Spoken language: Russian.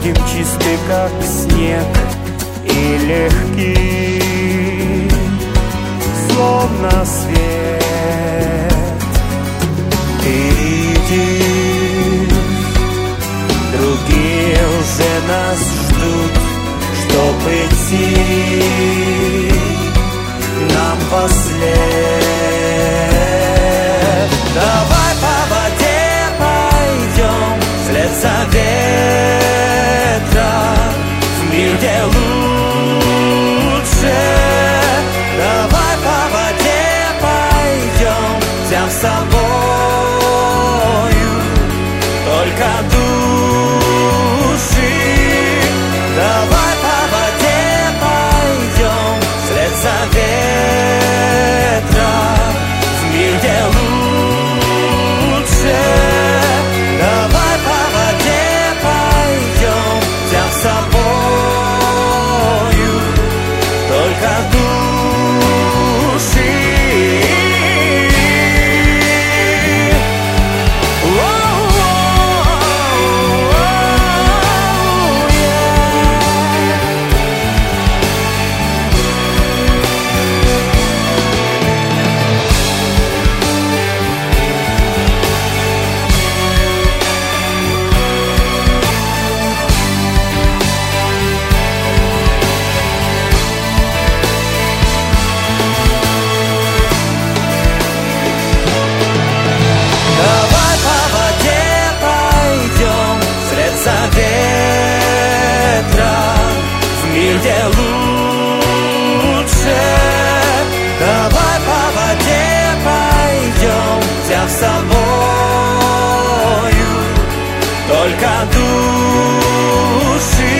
будем чисты, как снег, и легки, словно свет. Ты видишь, другие уже нас ждут, чтоб идти нам послед. Давай по воде пойдем вслед за ветром в мир, где лучше. Давай по воде пойдем, взяв с собою только души. Давай по воде пойдем вслед за ветром в мир, где лучше. Давай по воде пойдем, взяв с собою только души. Где лучше. Давай по воде пойдем, взяв с собою только души.